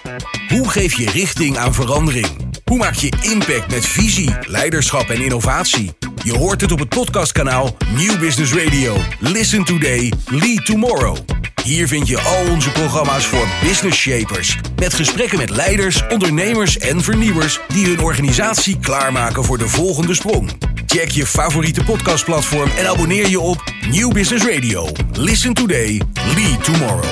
Hoe geef je richting aan verandering? Hoe maak je impact met visie, leiderschap en innovatie? Je hoort het op het podcastkanaal Nieuw Business Radio. Listen today, lead tomorrow. Hier vind je al onze programma's voor business shapers. Met gesprekken met leiders, ondernemers en vernieuwers die hun organisatie klaarmaken voor de volgende sprong. Check je favoriete podcastplatform en abonneer je op Nieuw Business Radio. Listen today, lead tomorrow.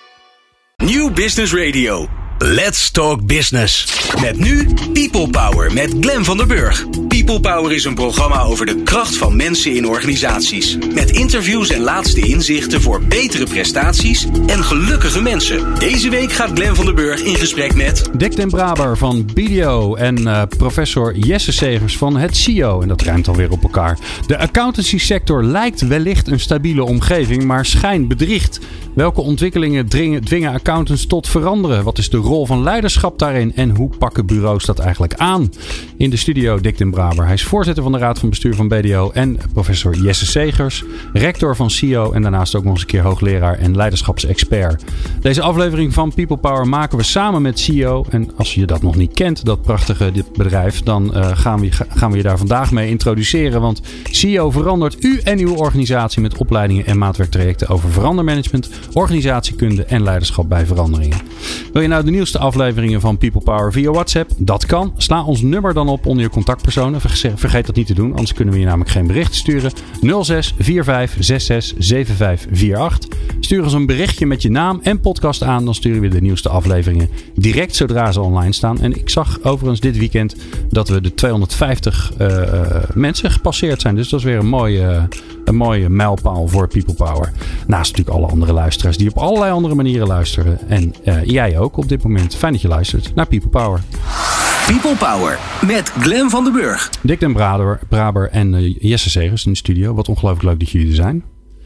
Nieuw Business Radio. Let's talk business. Met nu People Power met Glenn van der Burg. People Power is een programma over de kracht van mensen in organisaties. Met interviews en laatste inzichten voor betere prestaties en gelukkige mensen. Deze week gaat Glenn van der Burg in gesprek met Dick den Braber van BDO en professor Jesse Segers van het CIO. En dat rijmt alweer op elkaar. De accountancy sector lijkt wellicht een stabiele omgeving, maar schijn bedriegt. Welke ontwikkelingen dwingen accountants tot veranderen? Wat is de rol van leiderschap daarin? En hoe pakken bureaus dat eigenlijk aan? In de studio Dick den Braber. Hij is voorzitter van de Raad van Bestuur van BDO. En professor Jesse Segers, rector van CIO. En daarnaast ook nog eens een keer hoogleraar en leiderschapsexpert. Deze aflevering van People Power maken we samen met CIO. En als je dat nog niet kent, dat prachtige bedrijf, dan gaan we je daar vandaag mee introduceren. Want CIO verandert u en uw organisatie met opleidingen en maatwerktrajecten over verandermanagement, organisatiekunde en leiderschap bij veranderingen. Wil je nou de nieuwste afleveringen van People Power via WhatsApp? Dat kan. Sla ons nummer dan op onder je contactpersonen. Vergeet dat niet te doen, anders kunnen we je namelijk geen bericht sturen. 06 45 66 75 48. Stuur ons een berichtje met je naam en podcast aan. Dan sturen we de nieuwste afleveringen direct zodra ze online staan. En ik zag overigens dit weekend dat we de 250 mensen gepasseerd zijn. Dus dat is weer een mooie mijlpaal voor People Power. Naast natuurlijk alle andere luisteraars die op allerlei andere manieren luisteren. En jij ook op dit moment. Fijn dat je luistert naar People Power. People Power met Glenn van der Burg. Dick den Braber en Jesse Segers in de studio. Wat ongelooflijk leuk dat jullie er zijn.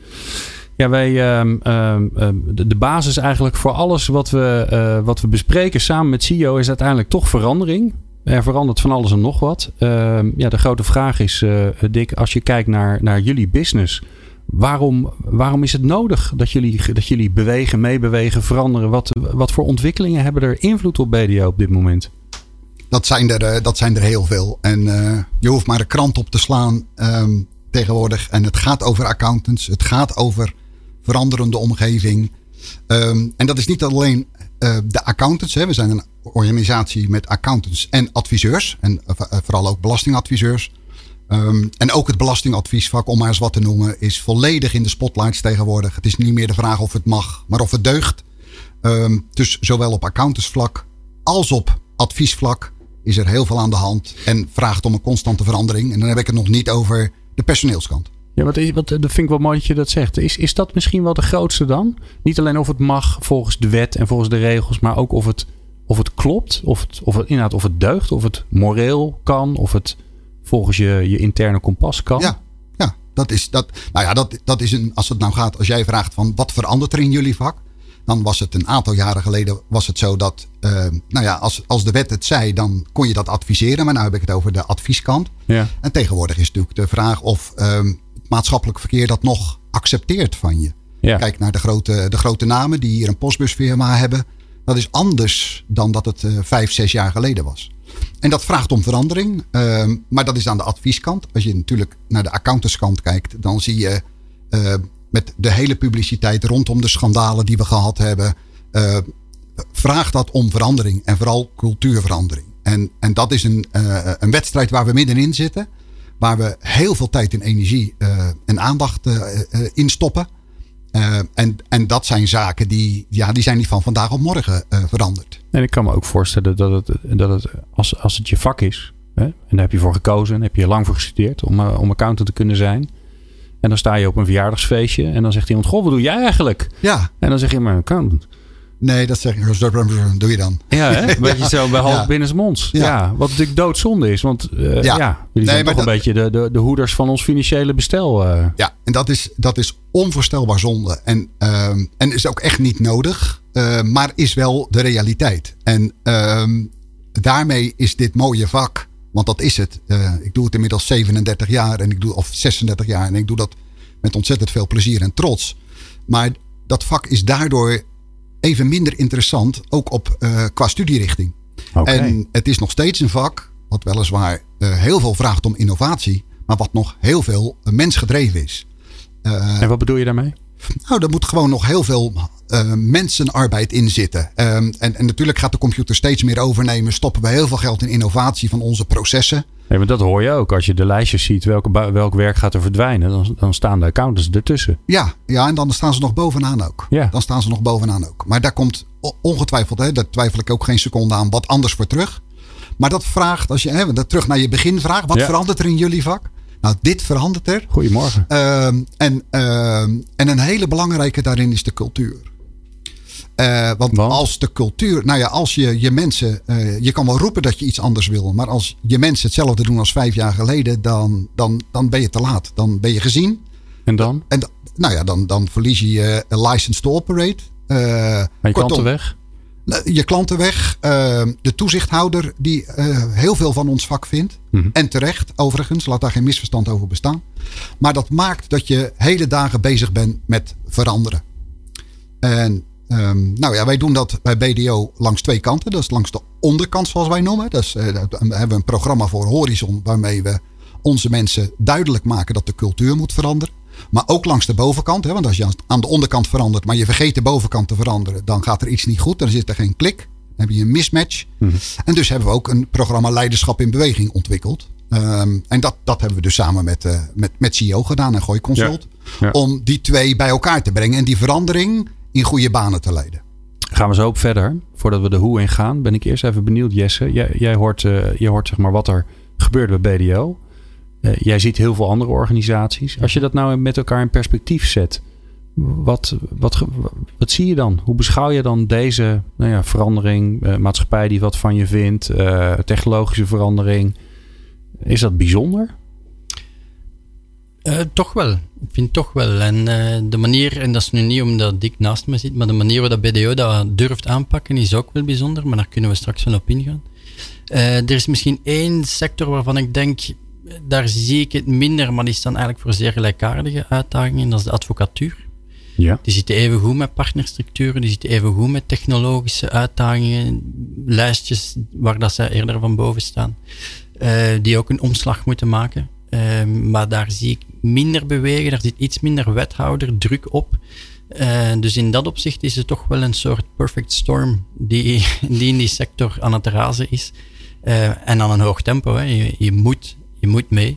Ja, wij de basis eigenlijk voor alles wat we bespreken samen met CEO is uiteindelijk toch verandering. Er verandert van alles en nog wat. De grote vraag is, Dick, als je kijkt naar jullie business, waarom is het nodig dat jullie bewegen, meebewegen, veranderen? Wat voor ontwikkelingen hebben er invloed op BDO op dit moment? Dat zijn er heel veel. En je hoeft maar de krant op te slaan tegenwoordig. En het gaat over accountants. Het gaat over veranderende omgeving. En dat is niet alleen de accountants. Hè. We zijn een organisatie met accountants en adviseurs. En vooral ook belastingadviseurs. En ook het belastingadviesvak, om maar eens wat te noemen, is volledig in de spotlights tegenwoordig. Het is niet meer de vraag of het mag, maar of het deugt. Dus zowel op accountantsvlak als op adviesvlak is er heel veel aan de hand. En vraagt om een constante verandering. En dan heb ik het nog niet over de personeelskant. Ja, dat vind ik wel mooi dat je dat zegt. Is dat misschien wel de grootste dan? Niet alleen of het mag volgens de wet en volgens de regels, maar ook of het klopt, of het deugt, of het moreel kan, of het volgens je interne kompas kan. Ja, dat is als het nou gaat, als jij vraagt van wat verandert er in jullie vak, dan was het een aantal jaren geleden zo dat, als de wet het zei, dan kon je dat adviseren. Maar nu heb ik het over de advieskant. Ja. En tegenwoordig is natuurlijk de vraag of het maatschappelijk verkeer dat nog accepteert van je. Ja. Kijk naar de grote namen die hier een postbusfirma hebben. Dat is anders dan dat het 5-6 jaar geleden was. En dat vraagt om verandering. Maar dat is aan de advieskant. Als je natuurlijk naar de accountantskant kijkt, dan zie je met de hele publiciteit rondom de schandalen die we gehad hebben, vraagt dat om verandering en vooral cultuurverandering. En dat is een wedstrijd waar we middenin zitten, waar we heel veel tijd en energie en aandacht in stoppen. En dat zijn zaken die zijn niet van vandaag op morgen veranderd. En ik kan me ook voorstellen dat het als het je vak is, hè, en daar heb je voor gekozen, en heb je lang voor gestudeerd om accountant te kunnen zijn. En dan sta je op een verjaardagsfeestje en dan zegt iemand, goh, wat doe jij eigenlijk? Ja. En dan zeg je, maar accountant. Nee, dat zeg je, doe je dan. Ja, hè? Een beetje zo bij half binnensmonds. Ja, wat natuurlijk doodzonde is. Want jullie zijn toch een beetje de hoeders van ons financiële bestel. Ja, en dat is onvoorstelbaar zonde. En is ook echt niet nodig. Maar is wel de realiteit. En daarmee is dit mooie vak, want dat is het. Ik doe het inmiddels 37 jaar of 36 jaar. En ik doe dat met ontzettend veel plezier en trots. Maar dat vak is daardoor even minder interessant, ook qua studierichting. Okay. En het is nog steeds een vak wat weliswaar heel veel vraagt om innovatie, maar wat nog heel veel mensgedreven is. En wat bedoel je daarmee? Nou, er moet gewoon nog heel veel mensenarbeid in zitten. En natuurlijk gaat de computer steeds meer overnemen. Stoppen we heel veel geld in innovatie van onze processen. Nee, maar dat hoor je ook. Als je de lijstjes ziet, welk werk gaat er verdwijnen, dan staan de accountants ertussen. Ja, en dan staan ze nog bovenaan ook. Ja. Dan staan ze nog bovenaan ook. Maar daar komt ongetwijfeld, daar twijfel ik ook geen seconde aan, wat anders voor terug. Maar dat vraagt, als je terug naar je beginvraag, wat verandert er in jullie vak? Nou, dit verandert er. Goedemorgen. En een hele belangrijke daarin is de cultuur. Want als de cultuur, als je mensen, je kan wel roepen dat je iets anders wil, maar als je mensen hetzelfde doen als 5 jaar geleden, dan ben je te laat. Dan ben je gezien. En dan? Dan verlies je je license to operate. Maar je klanten weg? Je klanten weg. De toezichthouder die heel veel van ons vak vindt. Mm-hmm. En terecht, overigens. Laat daar geen misverstand over bestaan. Maar dat maakt dat je hele dagen bezig bent met veranderen. En wij doen dat bij BDO langs 2 kanten. Dat is langs de onderkant, zoals wij noemen. Dus hebben we een programma voor Horizon, waarmee we onze mensen duidelijk maken dat de cultuur moet veranderen. Maar ook langs de bovenkant. Want als je aan de onderkant verandert, maar je vergeet de bovenkant te veranderen, dan gaat er iets niet goed. Dan zit er geen klik. Dan heb je een mismatch. Mm-hmm. En dus hebben we ook een programma Leiderschap in Beweging ontwikkeld. En dat hebben we dus samen met CEO gedaan en Gooi Consult. Ja. Om die 2 bij elkaar te brengen en die verandering in goede banen te leiden. Gaan we zo op verder. Voordat we de hoe in gaan, ben ik eerst even benieuwd, Jesse. Jij hoort zeg maar wat er gebeurt bij BDO. Jij ziet heel veel andere organisaties. Als je dat nou met elkaar in perspectief zet, wat zie je dan? Hoe beschouw je dan deze verandering, maatschappij die wat van je vindt, technologische verandering? Is dat bijzonder? Toch wel. Ik vind toch wel. En de manier, en dat is nu niet omdat Dick naast me zit, maar de manier waarop BDO dat durft aanpakken is ook wel bijzonder, maar daar kunnen we straks wel op ingaan. Er is misschien 1 sector waarvan ik denk, daar zie ik het minder, maar die staan eigenlijk voor zeer gelijkaardige uitdagingen. Dat is de advocatuur. Ja. Die zitten even goed met partnerstructuren, die zitten even goed met technologische uitdagingen, lijstjes waar dat zij eerder van boven staan, die ook een omslag moeten maken. Maar daar zie ik minder bewegen, daar zit iets minder wethouder druk op. Dus in dat opzicht is het toch wel een soort perfect storm die in die sector aan het razen is. En aan een hoog tempo. Hè. Je moet mee.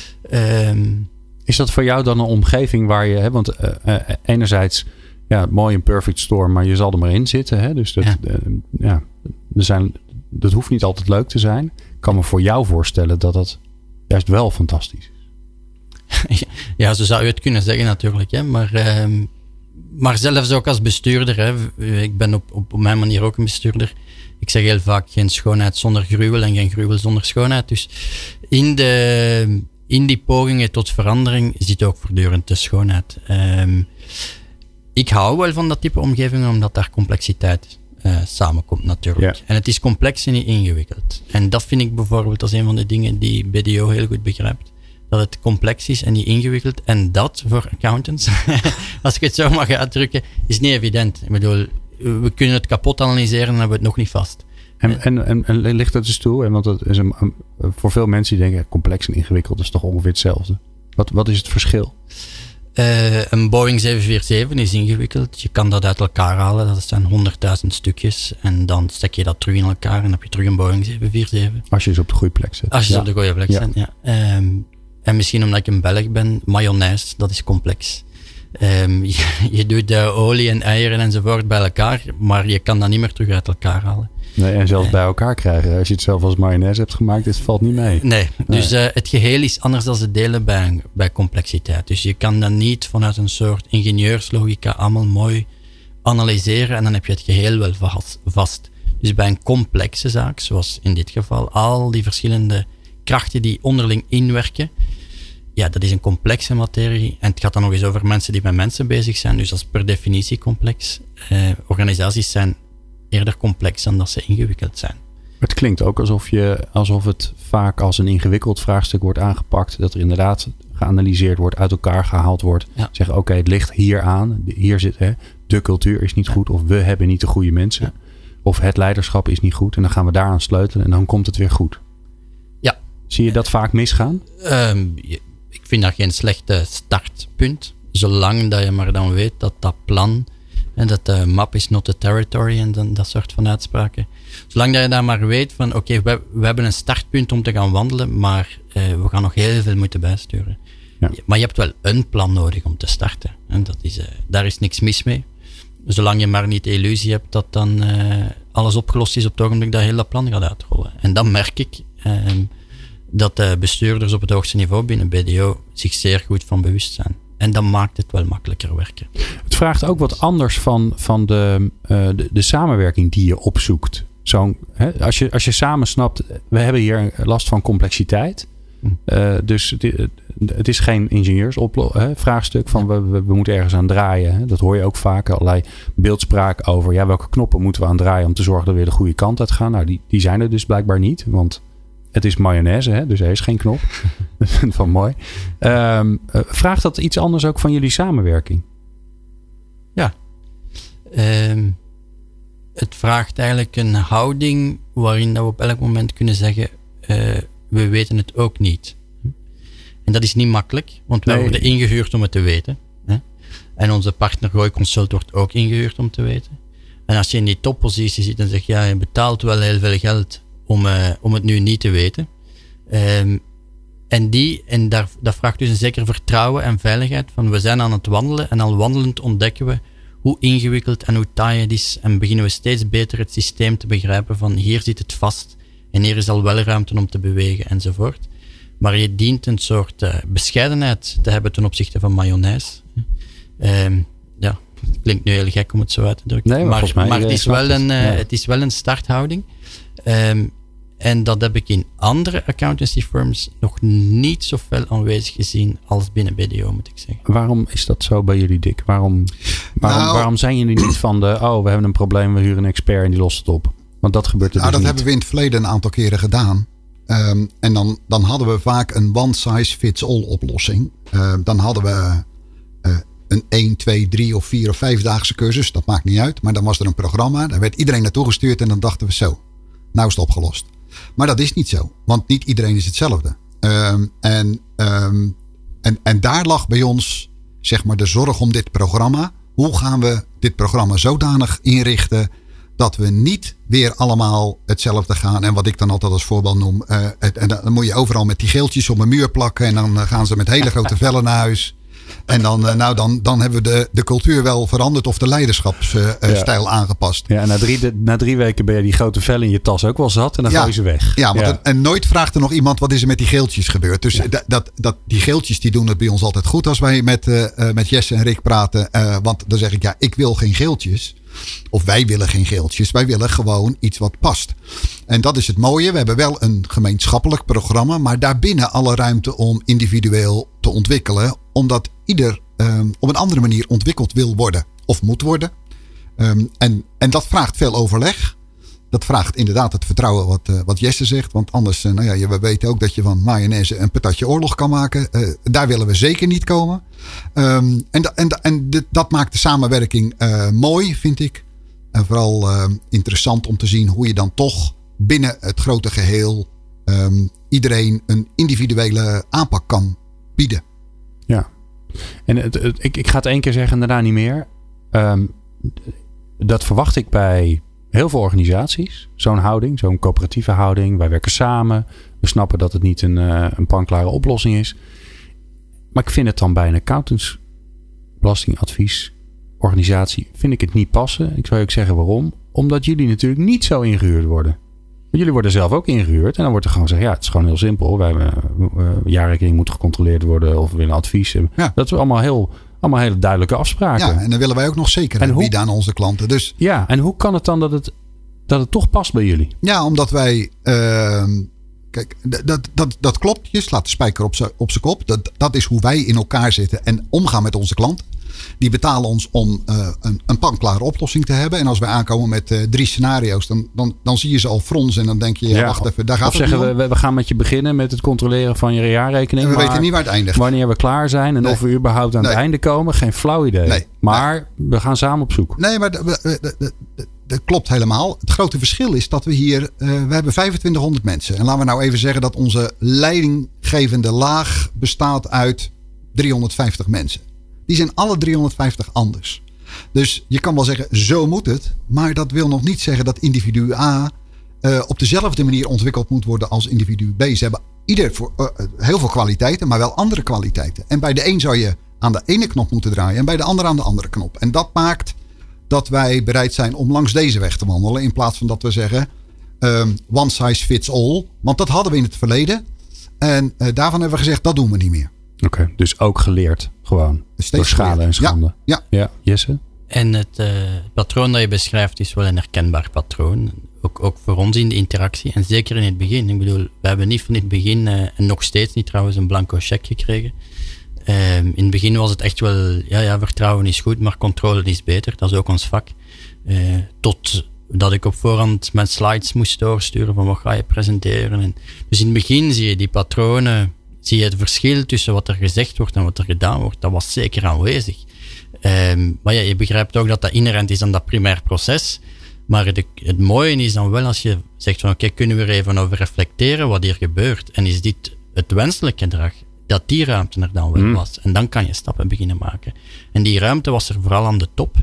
Is dat voor jou dan een omgeving waar je... Want enerzijds, mooi een perfect storm, maar je zal er maar in zitten. Hè? Dus dat hoeft niet altijd leuk te zijn. Ik kan me voor jou voorstellen dat dat juist wel fantastisch is. Ja, zo zou je het kunnen zeggen natuurlijk. Hè? Maar zelfs ook als bestuurder. Hè? Ik ben op mijn manier ook een bestuurder. Ik zeg heel vaak geen schoonheid zonder gruwel en geen gruwel zonder schoonheid. Dus in die pogingen tot verandering zit ook voortdurend de schoonheid. Ik hou wel van dat type omgeving, omdat daar complexiteit samenkomt natuurlijk. Ja. En het is complex en niet ingewikkeld. En dat vind ik bijvoorbeeld als een van de dingen die BDO heel goed begrijpt. Dat het complex is en niet ingewikkeld. En dat voor accountants, als ik het zo mag uitdrukken, is niet evident. Ik bedoel, we kunnen het kapot analyseren en dan hebben we het nog niet vast. En ligt dat dus toe? Want dat is voor veel mensen die denken, complex en ingewikkeld is toch ongeveer hetzelfde. Wat is het verschil? Een Boeing 747 is ingewikkeld. Je kan dat uit elkaar halen. Dat zijn 100.000 stukjes. En dan stek je dat terug in elkaar en dan heb je terug een Boeing 747. Als je ze op de goede plek zet. Als je ze op de goede plek zet, ja. En misschien omdat ik een Belg ben, mayonaise, dat is complex. Je doet olie en eieren enzovoort bij elkaar, maar je kan dat niet meer terug uit elkaar halen. Nee, en zelfs bij elkaar krijgen. Als je het zelf als mayonaise hebt gemaakt, dit valt niet mee. Nee. Dus het geheel is anders dan het delen bij complexiteit. Dus je kan dat niet vanuit een soort ingenieurslogica allemaal mooi analyseren en dan heb je het geheel wel vast. Dus bij een complexe zaak, zoals in dit geval, al die verschillende krachten die onderling inwerken, ja, dat is een complexe materie. En het gaat dan nog eens over mensen die met mensen bezig zijn. Dus dat is per definitie complex. Organisaties zijn eerder complex dan dat ze ingewikkeld zijn. Het klinkt ook alsof het vaak als een ingewikkeld vraagstuk wordt aangepakt. Dat er inderdaad geanalyseerd wordt, uit elkaar gehaald wordt. Ja. Zeggen, oké, het ligt hier aan. Hier zit, de cultuur is niet goed. Of we hebben niet de goede mensen. Ja. Of het leiderschap is niet goed. En dan gaan we daaraan sleutelen. En dan komt het weer goed. Ja. Zie je dat vaak misgaan? Ik vind dat geen slechte startpunt. Zolang dat je maar dan weet dat plan... En dat de map is not the territory. En dan dat soort van uitspraken. Zolang dat je dan maar weet van... Oké, we hebben een startpunt om te gaan wandelen. Maar we gaan nog heel veel moeten bijsturen. Ja. Maar je hebt wel een plan nodig om te starten. En dat is, daar is niks mis mee. Zolang je maar niet de illusie hebt dat dan alles opgelost is op het ogenblik dat je heel dat plan gaat uitrollen. En dan merk ik dat de bestuurders op het hoogste niveau binnen BDO zich zeer goed van bewust zijn. En dat maakt het wel makkelijker werken. Het vraagt ook wat anders van de samenwerking die je opzoekt. Als je samen snapt, we hebben hier last van complexiteit. Dus het is geen ingenieursvraagstuk van we moeten ergens aan draaien. Hè. Dat hoor je ook vaak. Allerlei beeldspraak over welke knoppen moeten we aan draaien om te zorgen dat we de goede kant uit gaan. Nou, die zijn er dus blijkbaar niet. Want het is mayonaise, hè, dus er is geen knop. Dat vind ik wel mooi. Vraagt dat iets anders ook van jullie samenwerking? Ja. Het vraagt eigenlijk een houding waarin we op elk moment kunnen zeggen... we weten het ook niet. En dat is niet makkelijk, want wij worden ingehuurd om het te weten. Hè? En onze partner Gooi Consult wordt ook ingehuurd om te weten. En als je in die toppositie zit en zegt, je betaalt wel heel veel geld om het nu niet te weten. En dat vraagt dus een zeker vertrouwen en veiligheid. Van we zijn aan het wandelen en al wandelend ontdekken we hoe ingewikkeld en hoe taai het is. En beginnen we steeds beter het systeem te begrijpen van hier zit het vast. En hier is al wel ruimte om te bewegen enzovoort. Maar je dient een soort bescheidenheid te hebben ten opzichte van mayonaise. Het klinkt nu heel gek om het zo uit te drukken. Nee, maar het is wel een starthouding. En dat heb ik in andere accountancy firms nog niet zo fel aanwezig gezien als binnen BDO, moet ik zeggen. Waarom is dat zo bij jullie, Dick? Waarom zijn jullie niet van we hebben een probleem, we huren een expert en die lost het op? Want dat gebeurt er dus dat niet. hebben we in het verleden een aantal keren gedaan. En dan hadden we vaak een one-size-fits-all oplossing. Dan hadden we een 1, 2, 3 of 4 of 5-daagse cursus. Dat maakt niet uit. Maar dan was er een programma. Daar werd iedereen naartoe gestuurd. En dan dachten we zo. Nou is het opgelost. Maar dat is niet zo. Want niet iedereen is hetzelfde. En daar lag bij ons zeg maar de zorg om dit programma. Hoe gaan we dit programma zodanig inrichten dat we niet weer allemaal hetzelfde gaan. En wat ik dan altijd als voorbeeld noem. En dan moet je overal met die geeltjes op een muur plakken. En dan gaan ze met hele grote vellen naar huis. En dan hebben we de cultuur wel veranderd. Of de leiderschapsstijl aangepast. Ja, na 3 weken ben je die grote vellen in je tas ook wel zat. En dan gooi je ze weg. Ja, want en nooit vraagt er nog iemand wat is er met die geeltjes gebeurd. Dus die geeltjes die doen het bij ons altijd goed. Als wij met Jesse en Rick praten. Want dan zeg ik ik wil geen geeltjes. Of wij willen geen geeltjes. Wij willen gewoon iets wat past. En dat is het mooie. We hebben wel een gemeenschappelijk programma. Maar daarbinnen alle ruimte om individueel te ontwikkelen. Omdat ieder op een andere manier ontwikkeld wil worden. Of moet worden. En dat vraagt veel overleg. Dat vraagt inderdaad het vertrouwen wat Jesse zegt. Want anders, we weten ook dat je van mayonaise een patatje oorlog kan maken. Daar willen we zeker niet komen. Dat maakt de samenwerking mooi, vind ik. En vooral interessant om te zien hoe je dan toch binnen het grote geheel iedereen een individuele aanpak kan bieden. Ja, en ik ga het 1 keer zeggen en daarna niet meer. Dat verwacht ik bij heel veel organisaties. Zo'n houding, zo'n coöperatieve houding. Wij werken samen. We snappen dat het niet een panklare oplossing is. Maar ik vind het dan bij een accountantsbelastingadviesorganisatie vind ik het niet passen. Ik zou ook zeggen waarom. Omdat jullie natuurlijk niet zo ingehuurd worden. Want jullie worden zelf ook ingehuurd. En dan wordt er gewoon gezegd, het is gewoon heel simpel. Jaarrekening moet gecontroleerd worden of we willen advies. Ja. Dat is allemaal hele duidelijke afspraken. Ja, en dan willen wij ook nog zekerheid bieden aan onze klanten. Dus, ja, en hoe kan het dan dat het toch past bij jullie? Ja, omdat wij... Kijk, dat klopt. Je slaat de spijker op zijn kop. Dat is hoe wij in elkaar zitten en omgaan met onze klant. Die betalen ons om een panklare oplossing te hebben. En als wij aankomen met 3 scenario's, dan zie je ze al fronsen. En dan denk je, wacht even, daar gaat het niet om. We gaan met je beginnen met het controleren van je jaarrekening. En we weten niet waar het eindigt. Wanneer we klaar zijn en of we überhaupt aan het einde komen. Geen flauw idee. Nee. Maar we gaan samen op zoek. Nee, maar dat klopt helemaal. Het grote verschil is dat we hier... we hebben 2500 mensen. En laten we nou even zeggen dat onze leidinggevende laag bestaat uit 350 mensen. Die zijn alle 350 anders. Dus je kan wel zeggen, zo moet het. Maar dat wil nog niet zeggen dat individu A op dezelfde manier ontwikkeld moet worden als individu B. Ze hebben heel veel kwaliteiten, maar wel andere kwaliteiten. En bij de een zou je aan de ene knop moeten draaien en bij de ander aan de andere knop. En dat maakt dat wij bereid zijn om langs deze weg te wandelen. In plaats van dat we zeggen, one size fits all. Want dat hadden we in het verleden. En daarvan hebben we gezegd, dat doen we niet meer. Oké, dus ook geleerd gewoon. Door schade en schande. Ja. Jesse? En het patroon dat je beschrijft is wel een herkenbaar patroon. Ook voor ons in de interactie. En zeker in het begin. Ik bedoel, we hebben niet van het begin, en nog steeds niet trouwens, een blanco cheque gekregen. In het begin was het echt wel, vertrouwen is goed, maar controle is beter. Dat is ook ons vak. Tot dat ik op voorhand mijn slides moest doorsturen van wat ga je presenteren. En dus in het begin zie je die patronen, zie je het verschil tussen wat er gezegd wordt en wat er gedaan wordt. Dat was zeker aanwezig. Maar ja, je begrijpt ook dat dat inherent is aan dat primair proces. Maar het mooie is dan wel als je zegt van oké, kunnen we er even over reflecteren wat hier gebeurt. En is dit het wenselijke gedrag? Dat die ruimte er dan wel was. En dan kan je stappen beginnen maken. En die ruimte was er vooral aan de top.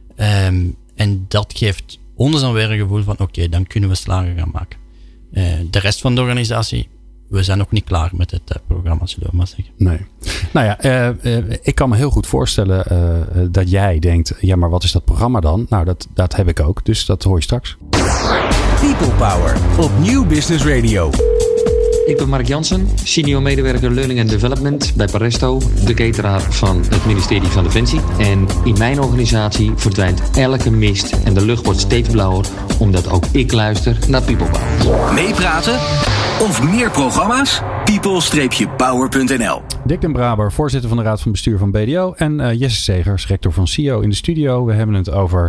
En dat geeft ons dan weer een gevoel van oké, dan kunnen we slagen gaan maken. De rest van de organisatie, we zijn nog niet klaar met het programma, zullen we maar zeggen. Nee. Nou ja, ik kan me heel goed voorstellen dat jij denkt, ja, maar wat is dat programma dan? Nou, dat heb ik ook, dus dat hoor je straks. People Power op Nieuw Business Radio. Ik ben Mark Jansen, senior medewerker Learning and Development bij Paresto, de cateraar van het ministerie van Defensie. En in mijn organisatie verdwijnt elke mist en de lucht wordt steeds blauwer, omdat ook ik luister naar People Power. Meepraten of meer programma's? people-power.nl. Dick den Braber, voorzitter van de Raad van Bestuur van BDO en Jesse Segers, rector van CIO in de studio. We hebben het over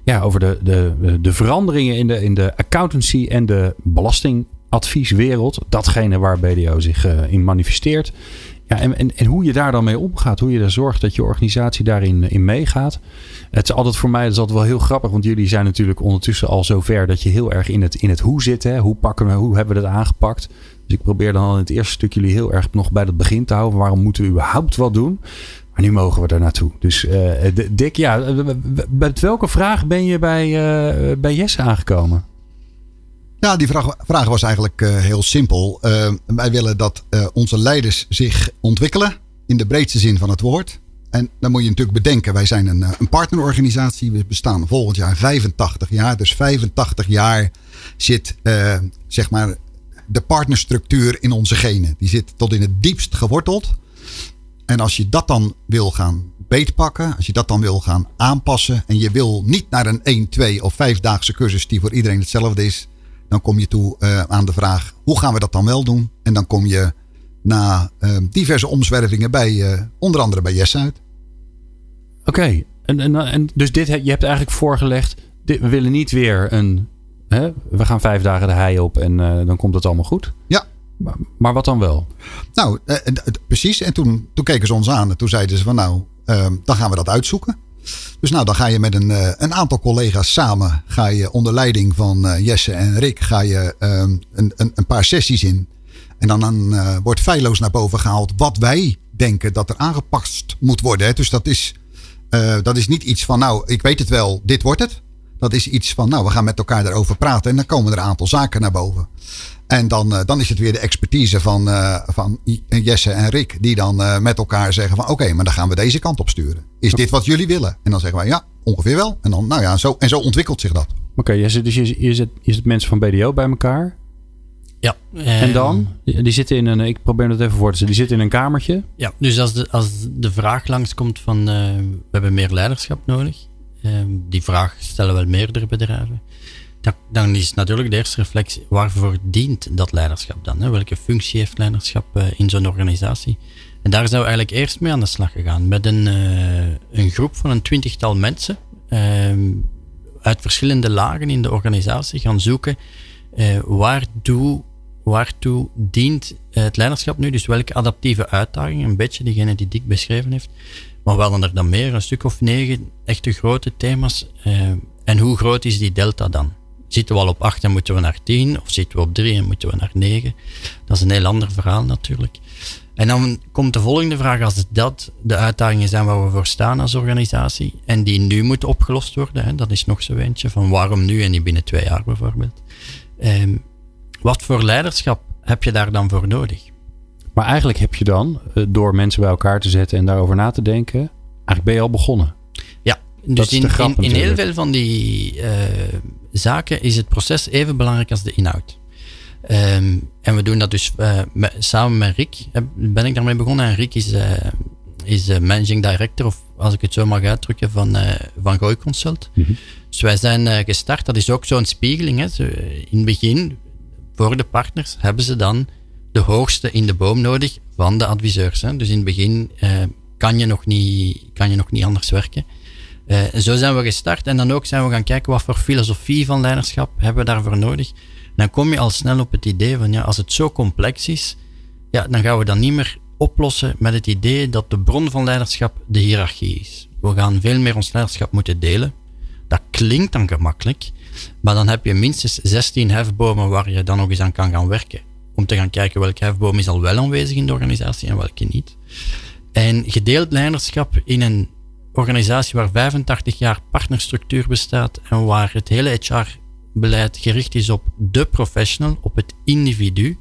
de veranderingen in de accountancy en de belastingadvieswereld. Datgene waar BDO zich in manifesteert. Ja, en hoe je daar dan mee omgaat. Hoe je er zorgt dat je organisatie daarin in meegaat. Het is altijd voor mij altijd wel heel grappig. Want jullie zijn natuurlijk ondertussen al zover dat je heel erg in het hoe zit. Hè? Hoe hebben we dat aangepakt? Dus ik probeer dan al in het eerste stuk jullie heel erg nog bij dat begin te houden. Waarom moeten we überhaupt wat doen? Maar nu mogen we daar naartoe. Dus Dick, ja, met welke vraag ben je bij Jesse aangekomen? Ja, die vraag was eigenlijk heel simpel. Wij willen dat onze leiders zich ontwikkelen in de breedste zin van het woord. En dan moet je natuurlijk bedenken, wij zijn een partnerorganisatie. We bestaan volgend jaar 85 jaar. Dus 85 jaar zit zeg maar de partnerstructuur in onze genen. Die zit tot in het diepst geworteld. En als je dat dan wil gaan beetpakken, als je dat dan wil gaan aanpassen en je wil niet naar een 1, 2 of 5-daagse cursus die voor iedereen hetzelfde is, dan kom je toe aan de vraag, hoe gaan we dat dan wel doen? En dan kom je na diverse omzwervingen bij onder andere bij Jesse uit. Oké. En dus je hebt eigenlijk voorgelegd, we willen niet weer we gaan 5 dagen de hei op en dan komt het allemaal goed. Ja. Maar wat dan wel? Nou, precies. En toen keken ze ons aan en toen zeiden ze van dan gaan we dat uitzoeken. Dus dan ga je met een aantal collega's samen, ga je onder leiding van Jesse en Rick, ga je een paar sessies in. En dan wordt feilloos naar boven gehaald wat wij denken dat er aangepast moet worden. Hè. Dus dat is niet iets van ik weet het wel, dit wordt het. Dat is iets van we gaan met elkaar erover praten en dan komen er een aantal zaken naar boven. En dan is het weer de expertise van Jesse en Rick die dan met elkaar zeggen van oké, maar dan gaan we deze kant op sturen. Is dit wat jullie willen? En dan zeggen wij ja, ongeveer wel. En dan zo ontwikkelt zich dat. Oké, Jesse, dus je zet mensen van BDO bij elkaar? Ja. En dan? Die zitten in ik probeer het even voor te stellen, die zitten in een kamertje? Ja, dus als de vraag langskomt van we hebben meer leiderschap nodig. Die vraag stellen wel meerdere bedrijven. Dan is natuurlijk de eerste reflectie, waarvoor dient dat leiderschap dan? Hè? Welke functie heeft leiderschap in zo'n organisatie? En daar zijn we eigenlijk eerst mee aan de slag gegaan. Met een groep van een 20-tal mensen. Uit verschillende lagen in de organisatie gaan zoeken. Waartoe dient het leiderschap nu? Dus welke adaptieve uitdagingen? Een beetje diegene die Dick beschreven heeft. Maar we hadden er dan meer, een stuk of 9 echte grote thema's. En hoe groot is die delta dan? Zitten we al op 8 en moeten we naar 10? Of zitten we op 3 en moeten we naar 9? Dat is een heel ander verhaal natuurlijk. En dan komt de volgende vraag, als dat de uitdagingen zijn waar we voor staan als organisatie, en die nu moeten opgelost worden, hè, dat is nog zo eentje, van waarom nu en niet binnen 2 jaar bijvoorbeeld. Wat voor leiderschap heb je daar dan voor nodig? Maar eigenlijk heb je dan, door mensen bij elkaar te zetten en daarover na te denken, eigenlijk ben je al begonnen. Ja, dus in heel veel van die zaken is het proces even belangrijk als de inhoud. En we doen dat dus samen met Rick, ben ik daarmee begonnen. En Rick is managing director, of als ik het zo mag uitdrukken, van Gooi Consult. Mm-hmm. Dus wij zijn gestart, dat is ook zo'n spiegeling. Hè. In het begin, voor de partners, hebben ze dan de hoogste in de boom nodig van de adviseurs. Hè. Dus in het begin kan je nog niet anders werken. Zo zijn we gestart en dan ook zijn we gaan kijken wat voor filosofie van leiderschap hebben we daarvoor nodig. Dan kom je al snel op het idee van, ja, als het zo complex is, ja, dan gaan we dat niet meer oplossen met het idee dat de bron van leiderschap de hiërarchie is. We gaan veel meer ons leiderschap moeten delen. Dat klinkt dan gemakkelijk, maar dan heb je minstens 16 hefbomen waar je dan nog eens aan kan gaan werken. Om te gaan kijken welke hefboom is al wel aanwezig in de organisatie en welke niet. En gedeeld leiderschap in een organisatie waar 85 jaar partnerstructuur bestaat en waar het hele HR-beleid gericht is op de professional, op het individu,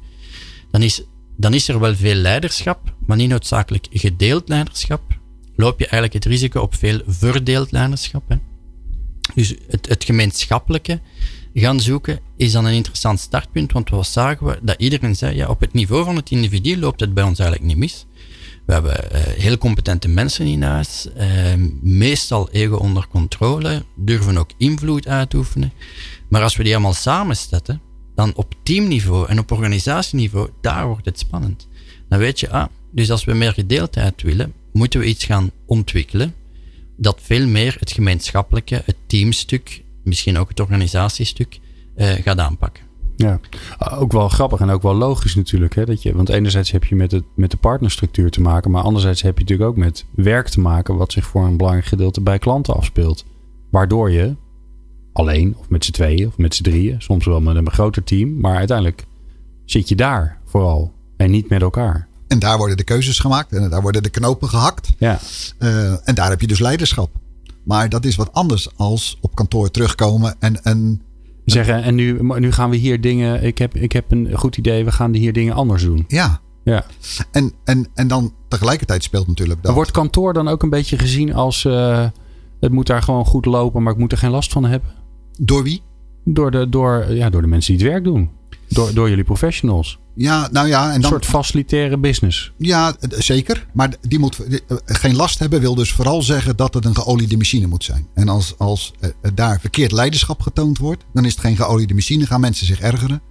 dan is er wel veel leiderschap, maar niet noodzakelijk gedeeld leiderschap. Loop je eigenlijk het risico op veel verdeeld leiderschap. Hè? Dus het gemeenschappelijke gaan zoeken is dan een interessant startpunt, want wat zagen we? Dat iedereen zei, ja, op het niveau van het individu loopt het bij ons eigenlijk niet mis. We hebben heel competente mensen in huis, meestal ego onder controle, durven ook invloed uitoefenen. Maar als we die allemaal samenzetten, dan op teamniveau en op organisatieniveau, daar wordt het spannend. Dan weet je, dus als we meer gedeeldheid willen, moeten we iets gaan ontwikkelen dat veel meer het gemeenschappelijke, het teamstuk, misschien ook het organisatiestuk, gaat aanpakken. Ja, ook wel grappig en ook wel logisch natuurlijk. Hè, want enerzijds heb je met de partnerstructuur te maken, maar anderzijds heb je natuurlijk ook met werk te maken wat zich voor een belangrijk gedeelte bij klanten afspeelt. Waardoor je alleen of met z'n tweeën of met z'n drieën, soms wel met een groter team, maar uiteindelijk zit je daar vooral en niet met elkaar. En daar worden de keuzes gemaakt en daar worden de knopen gehakt. Ja. En daar heb je dus leiderschap. Maar dat is wat anders als op kantoor terugkomen en zeggen, en nu gaan we hier dingen, ik heb een goed idee, we gaan hier dingen anders doen. Ja. En dan tegelijkertijd speelt natuurlijk dat. Maar wordt kantoor dan ook een beetje gezien als het moet daar gewoon goed lopen, maar ik moet er geen last van hebben? Door wie? Door de mensen die het werk doen. Door jullie professionals. Ja, nou ja. En dan, een soort facilitaire business. Ja, zeker. Maar die moet geen last hebben wil dus vooral zeggen dat het een geoliede machine moet zijn. En als daar verkeerd leiderschap getoond wordt, dan is het geen geoliede machine. Gaan mensen zich ergeren.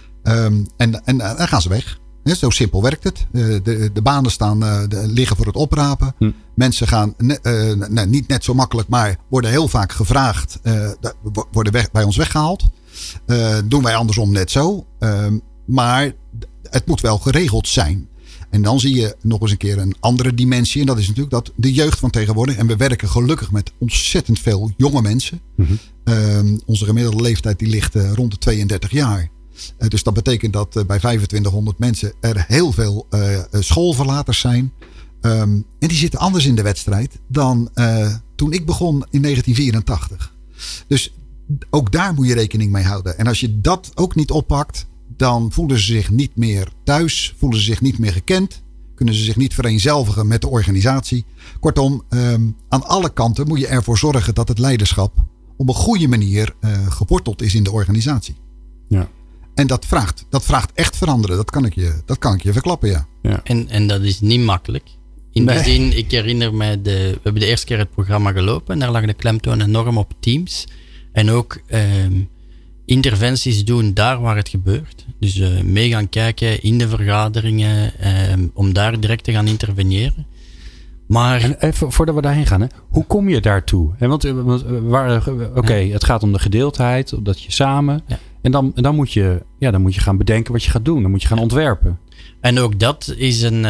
En dan gaan ze weg. Zo simpel werkt het. De banen liggen voor het oprapen. Mensen gaan niet net zo makkelijk, maar worden heel vaak gevraagd. Worden bij ons weggehaald. Doen wij andersom net zo. Maar het moet wel geregeld zijn. En dan zie je nog eens een keer een andere dimensie. En dat is natuurlijk dat de jeugd van tegenwoordig. En we werken gelukkig met ontzettend veel jonge mensen. Mm-hmm. Onze gemiddelde leeftijd die ligt rond de 32 jaar. Dus dat betekent dat bij 2500 mensen er heel veel schoolverlaters zijn. En die zitten anders in de wedstrijd dan toen ik begon in 1984. Dus ook daar moet je rekening mee houden. En als je dat ook niet oppakt, dan voelen ze zich niet meer thuis, voelen ze zich niet meer gekend, kunnen ze zich niet vereenzelvigen met de organisatie. Kortom, aan alle kanten moet je ervoor zorgen dat het leiderschap op een goede manier geworteld is in de organisatie. Ja. En dat vraagt echt veranderen. Dat kan ik je verklappen, ja. En dat is niet makkelijk. In die zin, ik herinner mij, we hebben de eerste keer het programma gelopen en daar lag de klemtoon enorm op teams. En ook interventies doen daar waar het gebeurt. Dus mee gaan kijken in de vergaderingen, om daar direct te gaan interveneren. Maar... En even voordat we daarheen gaan, hè, hoe kom je daartoe? Want het gaat om de gedeeldheid, dat je samen... Ja. En dan moet je gaan bedenken wat je gaat doen. Dan moet je gaan ontwerpen. En ook dat is een...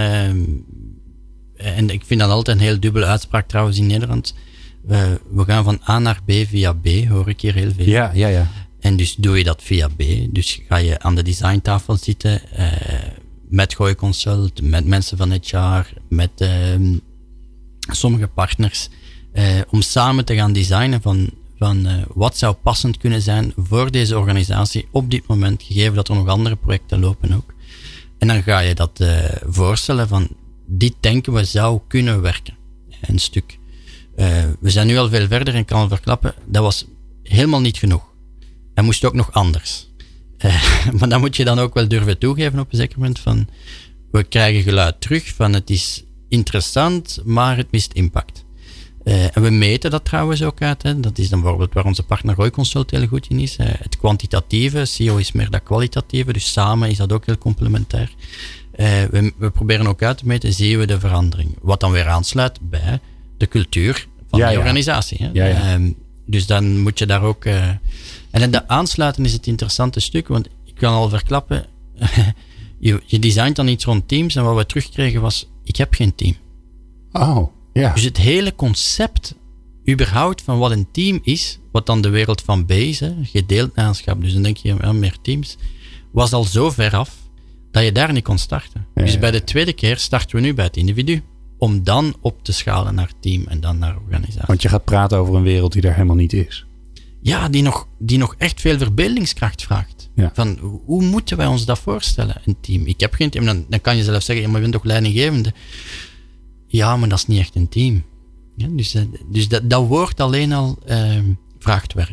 en ik vind dat altijd een heel dubbele uitspraak trouwens in Nederland. We gaan van A naar B via B, hoor ik hier heel veel. Ja. En dus doe je dat via B. Dus ga je aan de designtafel zitten met Gooiconsult, met mensen van HR, met sommige partners, om samen te gaan designen van wat zou passend kunnen zijn voor deze organisatie op dit moment, gegeven dat er nog andere projecten lopen ook. En dan ga je dat voorstellen van, dit denken we zou kunnen werken. Een stuk. We zijn nu al veel verder en ik kan al verklappen, dat was helemaal niet genoeg. En moest ook nog anders. Maar dan moet je dan ook wel durven toegeven op een zeker moment van, we krijgen geluid terug van het is interessant, maar het mist impact. En we meten dat trouwens ook uit. Hè. Dat is dan bijvoorbeeld waar onze partner Gooiconsult heel goed in is. Het kwantitatieve, CEO is meer dat kwalitatieve, dus samen is dat ook heel complementair. We proberen ook uit te meten, zien we de verandering. Wat dan weer aansluit bij de cultuur van die organisatie. Hè. Ja. Dus dan moet je daar ook... En in de aansluiten is het interessante stuk, want ik kan al verklappen, je designt dan iets rond teams en wat we terugkregen was, ik heb geen team. Oh, ja. Dus het hele concept überhaupt van wat een team is, wat dan de wereld van B is, hè, gedeeld naamschap, dus dan denk je aan meer teams, was al zo ver af dat je daar niet kon starten. Ja, dus bij de tweede keer starten we nu bij het individu, om dan op te schalen naar team en dan naar organisatie. Want je gaat praten over een wereld die er helemaal niet is. Ja, die nog echt veel verbeeldingskracht vraagt. Ja. Van, hoe moeten wij ons dat voorstellen, een team? Ik heb geen team. Dan kan je zelf zeggen, maar je bent toch leidinggevende? Ja, maar dat is niet echt een team. Ja, dus dat woord alleen al vraagt werk.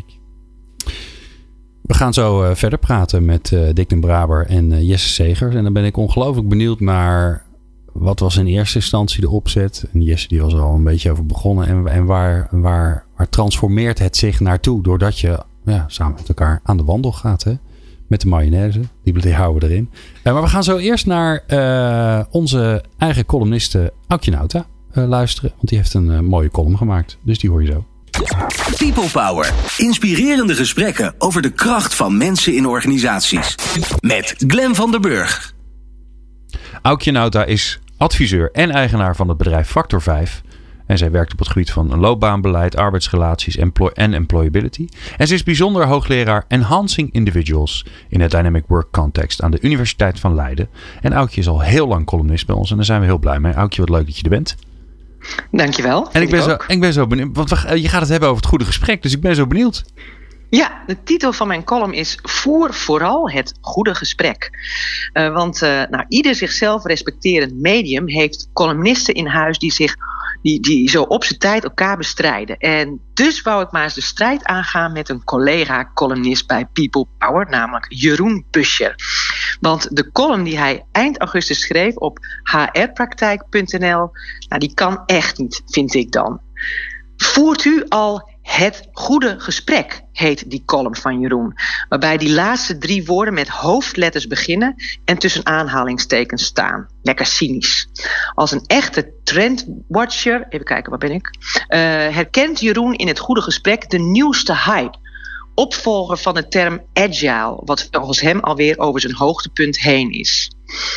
We gaan zo verder praten met Dick den Braber en Jesse Segers. En dan ben ik ongelooflijk benieuwd naar wat was in eerste instantie de opzet. En Jesse die was er al een beetje over begonnen. En waar transformeert het zich naartoe? Doordat je samen met elkaar aan de wandel gaat. Hè? Met de mayonaise. Die houden we erin. Maar we gaan zo eerst naar onze eigen columniste Aukje Nauta luisteren. Want die heeft een mooie column gemaakt. Dus die hoor je zo. People Power. Inspirerende gesprekken over de kracht van mensen in organisaties. Met Glenn van der Burg. Aukje Nauta is adviseur en eigenaar van het bedrijf Factor 5. En zij werkt op het gebied van loopbaanbeleid, arbeidsrelaties en employability. En ze is bijzonder hoogleraar Enhancing Individuals in het Dynamic Work Context aan de Universiteit van Leiden. En Aukje is al heel lang columnist bij ons en daar zijn we heel blij mee. Aukje, wat leuk dat je er bent. Dankjewel. En ik ben zo benieuwd, want je gaat het hebben over het goede gesprek, dus ik ben zo benieuwd. Ja, de titel van mijn column is Voer vooral het goede gesprek. Want ieder zichzelf respecterend medium heeft columnisten in huis die zo op zijn tijd elkaar bestrijden. En dus wou ik maar eens de strijd aangaan met een collega-columnist bij People Power, namelijk Jeroen Buscher. Want de column die hij eind augustus schreef op hrpraktijk.nl, die kan echt niet, vind ik dan. Voert u al het goede gesprek, heet die column van Jeroen. Waarbij die laatste 3 woorden met hoofdletters beginnen en tussen aanhalingstekens staan. Lekker cynisch. Als een echte trendwatcher, even kijken, waar ben ik? Herkent Jeroen in het goede gesprek de nieuwste hype. Opvolger van de term agile, wat volgens hem alweer over zijn hoogtepunt heen is.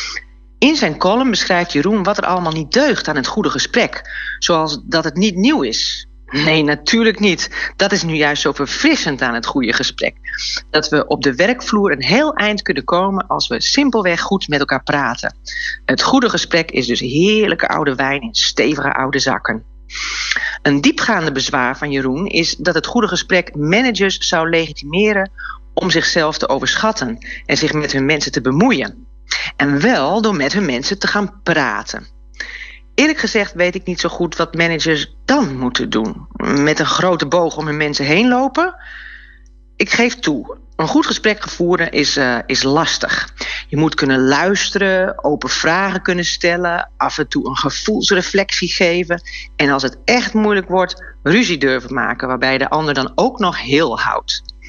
In zijn column beschrijft Jeroen wat er allemaal niet deugt aan het goede gesprek. Zoals dat het niet nieuw is. Nee, natuurlijk niet. Dat is nu juist zo verfrissend aan het goede gesprek. Dat we op de werkvloer een heel eind kunnen komen als we simpelweg goed met elkaar praten. Het goede gesprek is dus heerlijke oude wijn in stevige oude zakken. Een diepgaande bezwaar van Jeroen is dat het goede gesprek managers zou legitimeren om zichzelf te overschatten en zich met hun mensen te bemoeien. En wel door met hun mensen te gaan praten. Eerlijk gezegd weet ik niet zo goed wat managers dan moeten doen. Met een grote boog om hun mensen heen lopen? Ik geef toe, een goed gesprek voeren is lastig. Je moet kunnen luisteren, open vragen kunnen stellen, af en toe een gevoelsreflectie geven. En als het echt moeilijk wordt, ruzie durven maken, waarbij de ander dan ook nog heel houdt.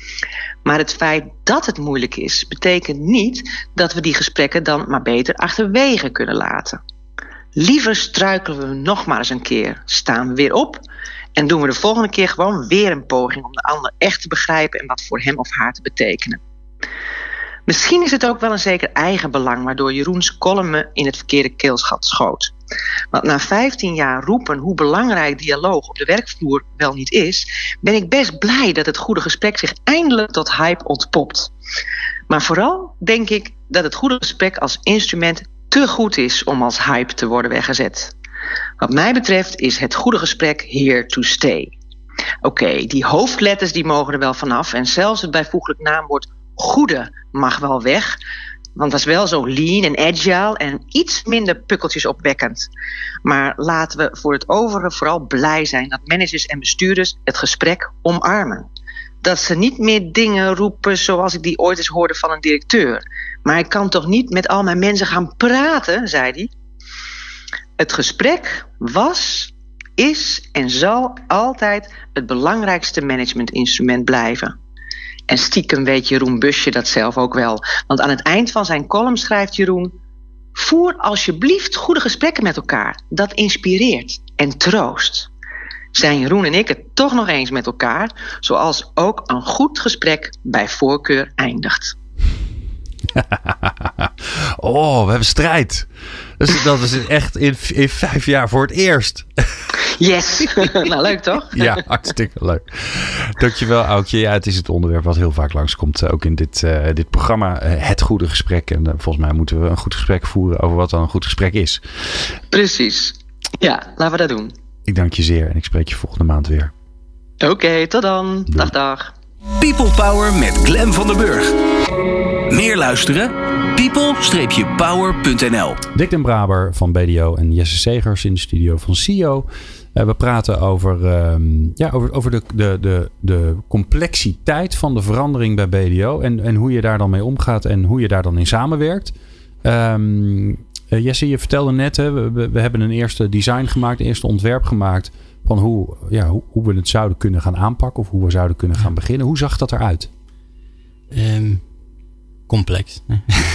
Maar het feit dat het moeilijk is, betekent niet dat we die gesprekken dan maar beter achterwege kunnen laten. Liever struikelen we nog maar eens een keer, staan we weer op en doen we de volgende keer gewoon weer een poging om de ander echt te begrijpen en wat voor hem of haar te betekenen. Misschien is het ook wel een zeker eigenbelang waardoor Jeroens column me in het verkeerde keelgat schoot. Want na 15 jaar roepen hoe belangrijk dialoog op de werkvloer wel niet is, ben ik best blij dat het goede gesprek zich eindelijk tot hype ontpopt. Maar vooral denk ik dat het goede gesprek als instrument te goed is om als hype te worden weggezet. Wat mij betreft is het goede gesprek here to stay. Oké, die hoofdletters die mogen er wel vanaf en zelfs het bijvoeglijk naamwoord goede mag wel weg. Want dat is wel zo lean en agile en iets minder pukkeltjes opwekkend. Maar laten we voor het overige vooral blij zijn dat managers en bestuurders het gesprek omarmen. Dat ze niet meer dingen roepen zoals ik die ooit eens hoorde van een directeur. Maar ik kan toch niet met al mijn mensen gaan praten, zei hij. Het gesprek was, is en zal altijd het belangrijkste managementinstrument blijven. En stiekem weet Jeroen Busje dat zelf ook wel. Want aan het eind van zijn column schrijft Jeroen: voer alsjeblieft goede gesprekken met elkaar. Dat inspireert en troost. Zijn Jeroen en ik het toch nog eens met elkaar, zoals ook een goed gesprek bij voorkeur eindigt. Oh, we hebben strijd. Dus dat is echt in 5 jaar voor het eerst. Yes! Nou, leuk toch? Ja, hartstikke leuk. Dankjewel, Aukje. Ja, het is het onderwerp wat heel vaak langskomt. Ook in dit programma. Het goede gesprek. En volgens mij moeten we een goed gesprek voeren over wat dan een goed gesprek is. Precies. Ja, laten we dat doen. Ik dank je zeer en ik spreek je volgende maand weer. Oké, tot dan. Doei. Dag, dag. People Power met Glenn van den Burg. Meer luisteren? people-power.nl. Dick den Braber van BDO en Jesse Segers in de studio van CEO. We praten over de complexiteit van de verandering bij BDO. En hoe je daar dan mee omgaat en hoe je daar dan in samenwerkt. Jesse, je vertelde net, we hebben een eerste design gemaakt, een eerste ontwerp gemaakt van hoe we het zouden kunnen gaan aanpakken of hoe we zouden kunnen gaan beginnen. Hoe zag dat eruit? Complex.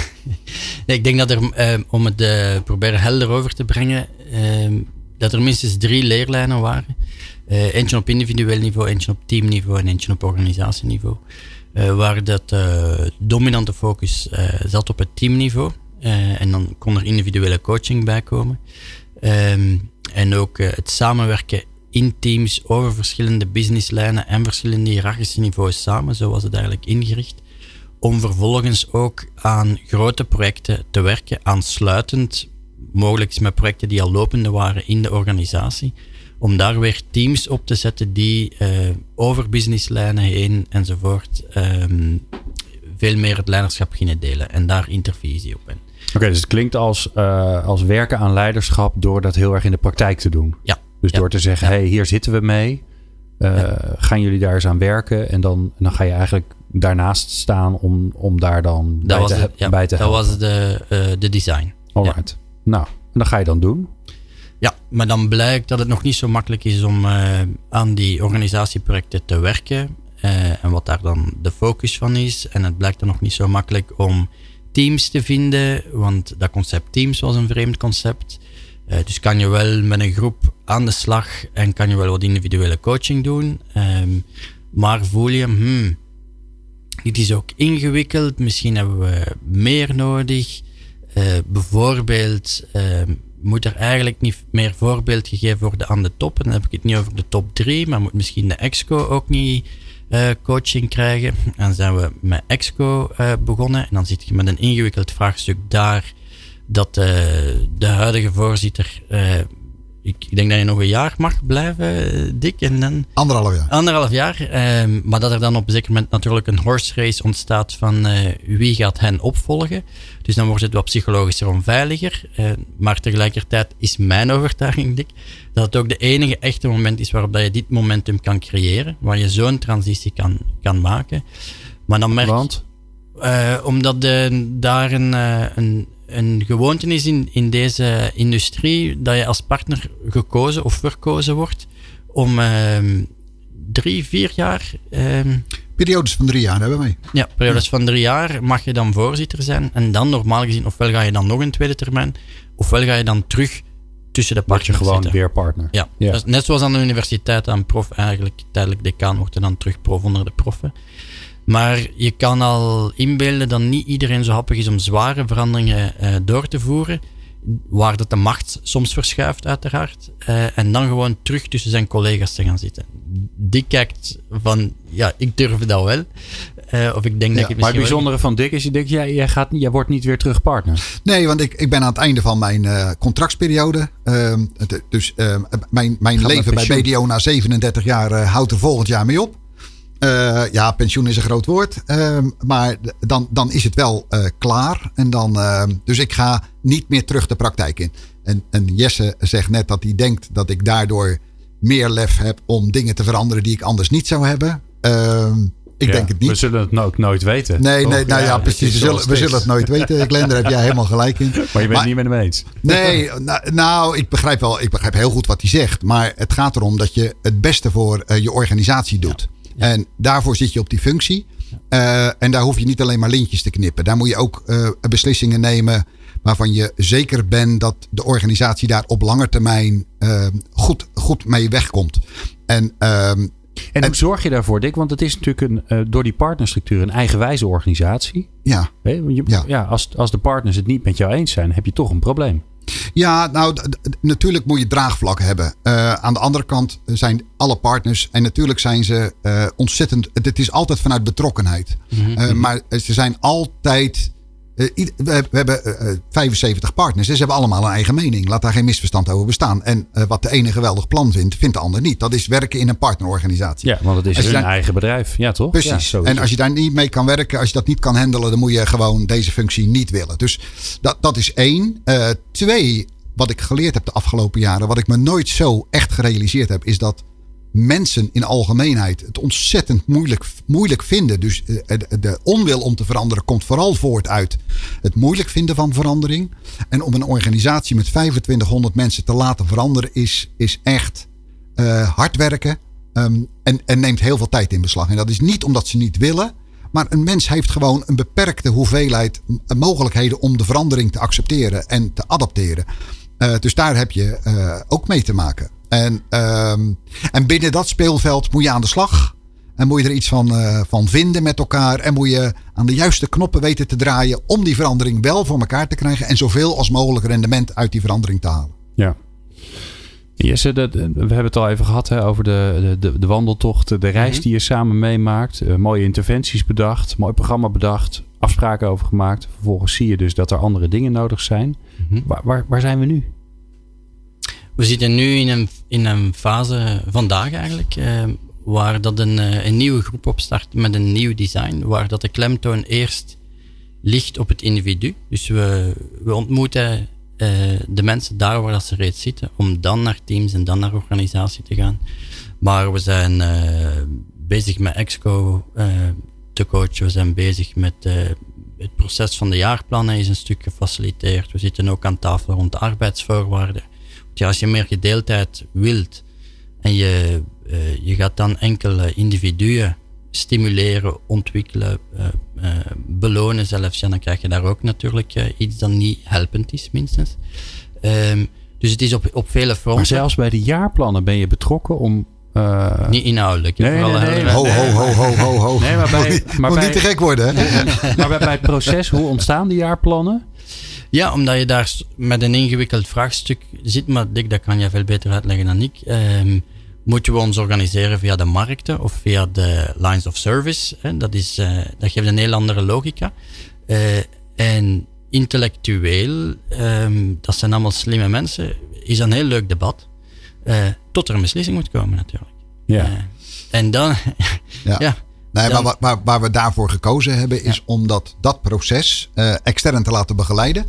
Ik denk dat er, om het proberen helder over te brengen, dat er minstens 3 leerlijnen waren. Eentje op individueel niveau, eentje op teamniveau en eentje op organisatieniveau. Waar dat dominante focus zat op het teamniveau. En dan kon er individuele coaching bij komen. En ook het samenwerken in teams over verschillende businesslijnen en verschillende hiërarchische niveaus samen. Zo was het eigenlijk ingericht. Om vervolgens ook aan grote projecten te werken, aansluitend, mogelijk met projecten die al lopende waren in de organisatie. Om daar weer teams op te zetten die over businesslijnen heen enzovoort veel meer het leiderschap gingen delen en daar intervisie op. Oké, dus het klinkt als werken aan leiderschap door dat heel erg in de praktijk te doen. Ja. Dus door te zeggen, hey, hier zitten we mee. Gaan jullie daar eens aan werken? En dan ga je eigenlijk daarnaast staan om daar dan bij te helpen. Dat was de design. Alright. Ja. Nou, en dat ga je dan doen? Ja, maar dan blijkt dat het nog niet zo makkelijk is om aan die organisatieprojecten te werken. En wat daar dan de focus van is. En het blijkt dan nog niet zo makkelijk om teams te vinden. Want dat concept teams was een vreemd concept. Dus kan je wel met een groep aan de slag en kan je wel wat individuele coaching doen. Maar voel je, dit is ook ingewikkeld. Misschien hebben we meer nodig. Bijvoorbeeld moet er eigenlijk niet meer voorbeeld gegeven worden aan de top. En dan heb ik het niet over de top 3, maar moet misschien de EXCO ook niet coaching krijgen. En dan zijn we met EXCO begonnen. En dan zit je met een ingewikkeld vraagstuk daar dat de huidige voorzitter, ik denk dat je nog een jaar mag blijven, Dick. En dan 1,5 jaar. Maar dat er dan op een zeker moment natuurlijk een horse race ontstaat van wie gaat hen opvolgen. Dus dan wordt het wat psychologischer onveiliger. Maar tegelijkertijd is mijn overtuiging, Dick, dat het ook de enige echte moment is waarop dat je dit momentum kan creëren. Waar je zo'n transitie kan maken. Maar dan merk je, omdat daar een gewoonte is in deze industrie dat je als partner gekozen of verkozen wordt om 3-4 jaar Periodes van 3 jaar hebben wij. Ja, periodes van 3 jaar mag je dan voorzitter zijn. En dan normaal gezien, ofwel ga je dan nog een tweede termijn, ofwel ga je dan terug tussen de partners Word je gewoon zitten. weer partner. Ja. Dus net zoals aan de universiteit aan prof eigenlijk tijdelijk decaan wordt er dan terug prof onder de proffen. Maar je kan al inbeelden dat niet iedereen zo happig is om zware veranderingen door te voeren. Waar dat de macht soms verschuift uiteraard. En dan gewoon terug tussen zijn collega's te gaan zitten. Die kijkt van, ja, ik durf dat wel. Of ik denk dat ik het maar het bijzondere van Dick is, je denkt, jij wordt niet weer terug partner. Nee, want ik ben aan het einde van mijn contractsperiode. Mijn leven bij BDO na 37 jaar houdt er volgend jaar mee op. Pensioen is een groot woord. Maar dan is het wel klaar. En dus ik ga niet meer terug de praktijk in. En Jesse zegt net dat hij denkt dat ik daardoor meer lef heb om dingen te veranderen die ik anders niet zou hebben. Ik denk het niet. We zullen het ook nooit weten. Nee, precies. We zullen het nooit weten. Glenn, daar heb jij helemaal gelijk in. Maar je bent het niet met hem eens. Nee, ik begrijp heel goed wat hij zegt. Maar het gaat erom dat je het beste voor je organisatie doet. Ja. En daarvoor zit je op die functie. En daar hoef je niet alleen maar lintjes te knippen. Daar moet je ook beslissingen nemen waarvan je zeker bent dat de organisatie daar op lange termijn goed mee wegkomt. En hoe zorg je daarvoor, Dick? Want het is natuurlijk door die partnerstructuur een eigenwijze organisatie. Ja. Als de partners het niet met jou eens zijn, heb je toch een probleem. Ja, natuurlijk moet je draagvlak hebben. Aan de andere kant zijn alle partners, en natuurlijk zijn ze ontzettend. Het is altijd vanuit betrokkenheid. Mm-hmm. Maar ze zijn altijd. We hebben 75 partners. Dus ze hebben allemaal een eigen mening. Laat daar geen misverstand over bestaan. En wat de ene geweldig plan vindt de ander niet. Dat is werken in een partnerorganisatie. Ja, want het is hun eigen bedrijf. Ja, toch? Precies. Ja, en als je daar niet mee kan werken, als je dat niet kan handelen, dan moet je gewoon deze functie niet willen. Dus dat is 1. 2, wat ik geleerd heb de afgelopen jaren, wat ik me nooit zo echt gerealiseerd heb, is dat mensen in algemeenheid het ontzettend moeilijk vinden. Dus de onwil om te veranderen komt vooral voort uit het moeilijk vinden van verandering. En om een organisatie met 2500 mensen te laten veranderen is echt hard werken. En neemt heel veel tijd in beslag. En dat is niet omdat ze niet willen. Maar een mens heeft gewoon een beperkte hoeveelheid mogelijkheden om de verandering te accepteren en te adapteren. Dus daar heb je ook mee te maken. En binnen dat speelveld moet je aan de slag. En moet je er iets van vinden met elkaar. En moet je aan de juiste knoppen weten te draaien om die verandering wel voor elkaar te krijgen. En zoveel als mogelijk rendement uit die verandering te halen. Ja. Jesse, we hebben het al even gehad over de wandeltocht. De reis die je samen meemaakt. Mooie interventies bedacht. Mooi programma bedacht. Afspraken over gemaakt. Vervolgens zie je dus dat er andere dingen nodig zijn. Waar zijn we nu? We zitten nu in een fase vandaag eigenlijk, waar dat een nieuwe groep opstart met een nieuw design, waar dat de klemtoon eerst ligt op het individu. Dus we ontmoeten de mensen daar waar dat ze reeds zitten, om dan naar teams en dan naar organisatie te gaan. Maar we zijn bezig met Exco te coachen, we zijn bezig met het proces van de jaarplannen is een stuk gefaciliteerd. We zitten ook aan tafel rond de arbeidsvoorwaarden. Ja, als je meer gedeeldheid wilt en je gaat dan enkele individuen stimuleren, ontwikkelen, belonen zelfs, ja, dan krijg je daar ook natuurlijk iets dat niet helpend is, minstens. Dus het is op vele fronten. Maar zelfs bij de jaarplannen ben je betrokken om... Niet inhoudelijk. Nee. Ho. Nee, moet niet te gek worden. Hè? Maar bij het proces, hoe ontstaan die jaarplannen? Ja, omdat je daar met een ingewikkeld vraagstuk zit, maar Dick, dat kan jij veel beter uitleggen dan ik. Moeten we ons organiseren via de markten of via de lines of service? Hè? Dat geeft een heel andere logica. En intellectueel, dat zijn allemaal slimme mensen, is een heel leuk debat. Tot er een beslissing moet komen natuurlijk. Ja. En dan... ja. Nee, maar waar we daarvoor gekozen hebben is om dat proces extern te laten begeleiden.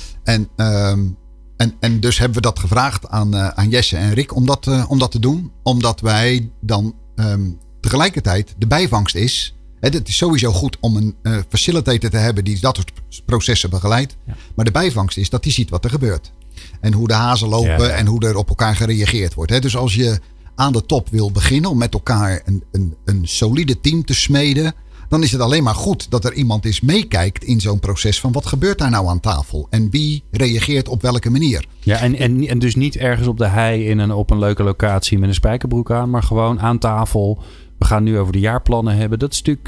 En dus hebben we dat gevraagd aan Jesse en Rick om dat te doen. Omdat wij dan tegelijkertijd de bijvangst is. Het is sowieso goed om een facilitator te hebben die dat soort processen begeleidt. Ja. Maar de bijvangst is dat die ziet wat er gebeurt. En hoe de hazen lopen en hoe er op elkaar gereageerd wordt. Dus als je aan de top wil beginnen. Om met elkaar een solide team te smeden. Dan is het alleen maar goed dat er iemand eens meekijkt in zo'n proces. Van wat gebeurt daar nou aan tafel? En wie reageert op welke manier? Ja, en dus niet ergens op de hei op een leuke locatie met een spijkerbroek aan. Maar gewoon aan tafel. We gaan nu over de jaarplannen hebben. Dat is natuurlijk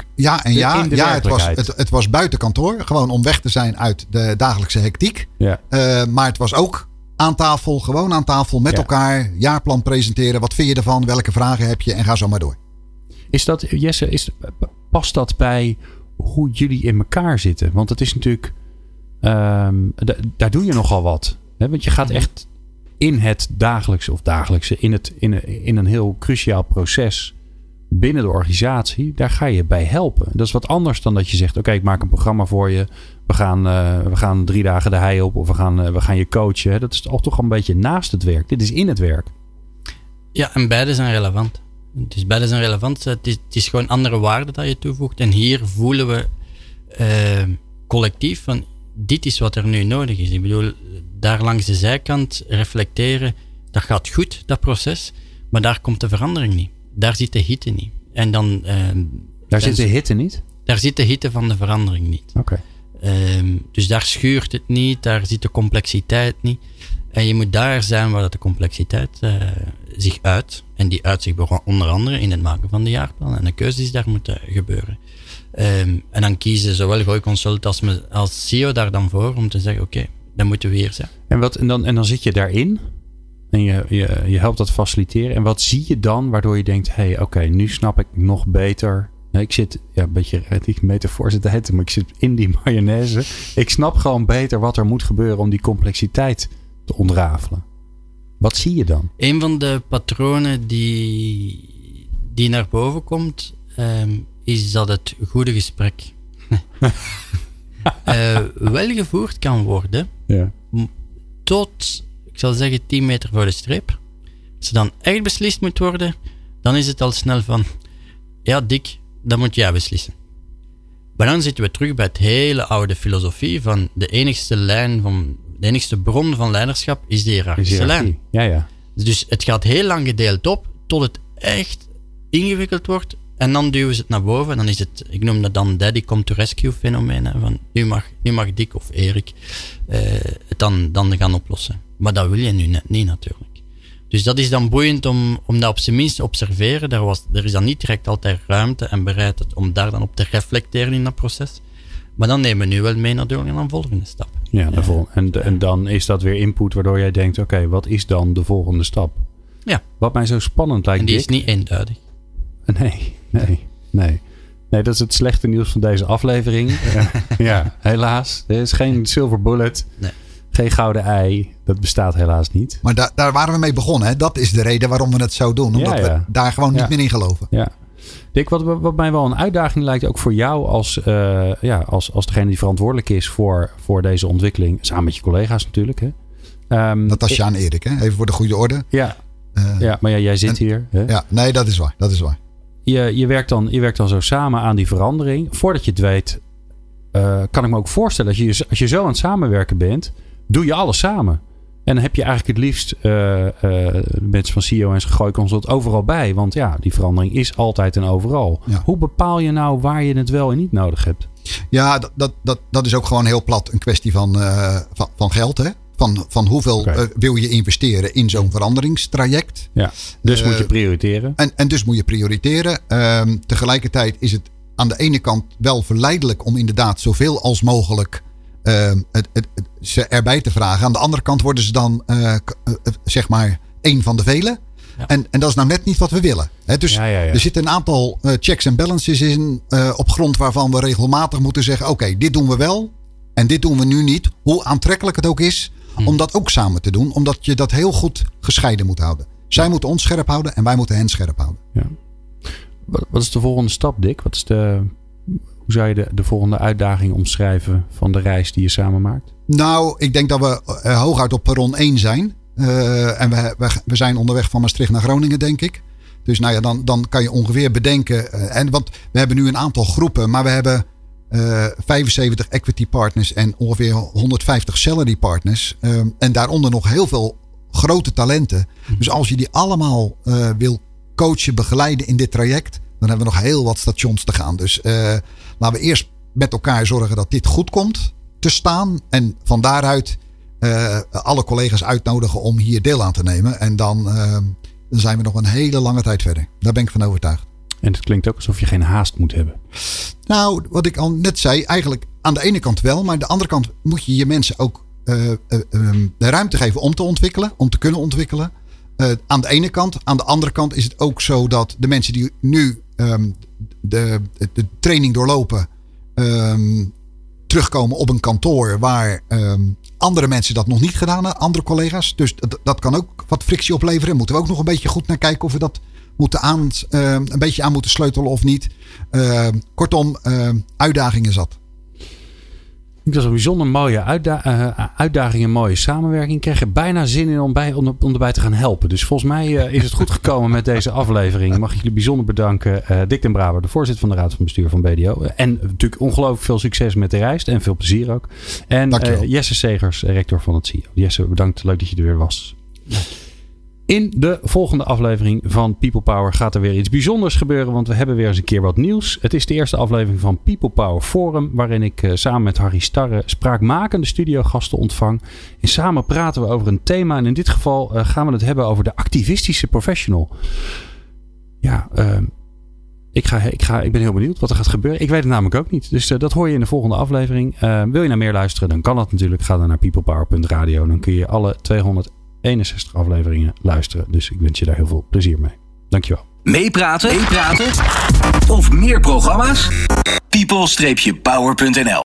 het was buiten kantoor. Gewoon om weg te zijn uit de dagelijkse hectiek. Ja. Maar het was ook aan tafel. Gewoon aan tafel met elkaar. Jaarplan presenteren. Wat vind je ervan? Welke vragen heb je? En ga zo maar door. Is dat, Jesse, past dat bij hoe jullie in elkaar zitten? Want het is natuurlijk... daar doe je nogal wat. Hè? Want je gaat echt in het dagelijkse... in een heel cruciaal proces... binnen de organisatie, daar ga je bij helpen. Dat is wat anders dan dat je zegt... oké, ik maak een programma voor je. We gaan 3 dagen de hei op. Of we gaan je coachen. Dat is toch een beetje naast het werk. Dit is in het werk. Ja, en beide zijn relevant. Dus beide zijn relevant. Het is gewoon andere waarden dat je toevoegt. En hier voelen we collectief van... dit is wat er nu nodig is. Ik bedoel, daar langs de zijkant reflecteren... dat gaat goed, dat proces. Maar daar komt de verandering niet. Daar zit de hitte niet. En dan... daar zit de hitte niet? Daar zit de hitte van de verandering niet. Oké. Dus daar schuurt het niet. Daar zit de complexiteit niet. En je moet daar zijn waar de complexiteit zich uit. En die uit zich onder andere in het maken van de jaarplan. En de keuzes die daar moeten gebeuren. En dan kiezen zowel Gooi Consult als CEO daar dan voor om te zeggen, oké, dan moeten we hier zijn. En dan zit je daarin... En je helpt dat faciliteren. En wat zie je dan waardoor je denkt... oké, nu snap ik nog beter. Ik zit, een beetje metafoor zit te maar ik zit in die mayonaise. Ik snap gewoon beter wat er moet gebeuren... om die complexiteit te ontrafelen. Wat zie je dan? Een van de patronen die naar boven komt... is dat het goede gesprek... wel gevoerd kan worden... Ja. Tot... ik zal zeggen 10 meter voor de streep. Als er dan echt beslist moet worden, dan is het al snel van, ja Dick, dan moet jij beslissen. Maar dan zitten we terug bij het hele oude filosofie van de enigste bron van leiderschap is de hiërarchische lijn. Ja. Dus het gaat heel lang gedeeld op, tot het echt ingewikkeld wordt. En dan duwen ze het naar boven. En dan is het, ik noem dat dan daddy come to rescue fenomeen. Hè, van nu mag Dick of Erik het dan gaan oplossen. Maar dat wil je nu net niet natuurlijk. Dus dat is dan boeiend om dat op zijn minst te observeren. Er is dan niet direct altijd ruimte en bereidheid om daar dan op te reflecteren in dat proces. Maar dan nemen we nu wel mee naar de volgende stap. Ja, en dan is dat weer input waardoor jij denkt, oké, wat is dan de volgende stap? Ja. Wat mij zo spannend lijkt, en die Dick, is niet eenduidig. Nee, dat is het slechte nieuws van deze aflevering. Ja, helaas. Er is geen silver bullet. Nee. Geen gouden ei. Dat bestaat helaas niet. Maar daar waren we mee begonnen. Hè? Dat is de reden waarom we het zo doen. Omdat we daar gewoon niet meer in geloven. Ja. Dick, wat mij wel een uitdaging lijkt, ook voor jou als degene die verantwoordelijk is voor deze ontwikkeling. Samen met je collega's natuurlijk. Hè? Natasja en Erik, hè? Even voor de goede orde. Ja, maar jij zit hier. Hè? Ja, nee, dat is waar. Je werkt dan zo samen aan die verandering. Voordat je het weet, kan ik me ook voorstellen, als je zo aan het samenwerken bent, doe je alles samen. En dan heb je eigenlijk het liefst mensen van CEO en Gooi Consult overal bij. Want ja, die verandering is altijd en overal. Ja. Hoe bepaal je nou waar je het wel en niet nodig hebt? Ja, dat is ook gewoon heel plat een kwestie van geld, hè? Van hoeveel wil je investeren in zo'n veranderingstraject. Ja, dus moet je prioriteren. En dus moet je prioriteren. Tegelijkertijd is het aan de ene kant wel verleidelijk om inderdaad zoveel als mogelijk ze erbij te vragen. Aan de andere kant worden ze dan zeg maar één van de velen. Ja. En dat is nou net niet wat we willen. Dus er zitten een aantal checks en balances in op grond waarvan we regelmatig moeten zeggen, oké, dit doen we wel en dit doen we nu niet. Hoe aantrekkelijk het ook is om dat ook samen te doen. Omdat je dat heel goed gescheiden moet houden. Zij moeten ons scherp houden en wij moeten hen scherp houden. Ja. Wat is de volgende stap, Dick? Hoe zou je de volgende uitdaging omschrijven van de reis die je samen maakt? Nou, ik denk dat we hooguit op perron 1 zijn. En we zijn onderweg van Maastricht naar Groningen, denk ik. Dus nou ja, dan kan je ongeveer bedenken. Want we hebben nu een aantal groepen, maar we hebben 75 equity partners en ongeveer 150 salary partners. En daaronder nog heel veel grote talenten. Dus als je die allemaal wil coachen, begeleiden in dit traject, dan hebben we nog heel wat stations te gaan. Dus laten we eerst met elkaar zorgen dat dit goed komt te staan. En van daaruit alle collega's uitnodigen om hier deel aan te nemen. En dan zijn we nog een hele lange tijd verder. Daar ben ik van overtuigd. En het klinkt ook alsof je geen haast moet hebben. Nou, wat ik al net zei, eigenlijk aan de ene kant wel. Maar aan de andere kant moet je mensen ook de ruimte geven om te ontwikkelen. Om te kunnen ontwikkelen. Aan de ene kant. Aan de andere kant is het ook zo dat de mensen die nu de training doorlopen, terugkomen op een kantoor waar andere mensen dat nog niet gedaan hebben. Andere collega's. Dus dat kan ook wat frictie opleveren. Moeten we ook nog een beetje goed naar kijken of we dat een beetje aan moeten sleutelen of niet. Kortom, uitdagingen zat. Dat is een bijzonder mooie uitdaging en mooie samenwerking. Ik kreeg er bijna zin in om erbij te gaan helpen. Dus volgens mij is het goed gekomen met deze aflevering. Mag ik jullie bijzonder bedanken. Dick den Braber, de voorzitter van de Raad van Bestuur van BDO. En natuurlijk ongelooflijk veel succes met de reis. En veel plezier ook. En Jesse Segers, rector van het CIO. Jesse, bedankt. Leuk dat je er weer was. In de volgende aflevering van People Power gaat er weer iets bijzonders gebeuren. Want we hebben weer eens een keer wat nieuws. Het is de eerste aflevering van People Power Forum. Waarin ik samen met Harry Starre spraakmakende studiogasten ontvang. En samen praten we over een thema. En in dit geval gaan we het hebben over de activistische professional. Ja, ik ben heel benieuwd wat er gaat gebeuren. Ik weet het namelijk ook niet. Dus dat hoor je in de volgende aflevering. Wil je naar meer luisteren? Dan kan dat natuurlijk. Ga dan naar peoplepower.radio. Dan kun je alle 261 afleveringen luisteren. Dus ik wens je daar heel veel plezier mee. Dankjewel. Meepraten? Of meer programma's? people-power.nl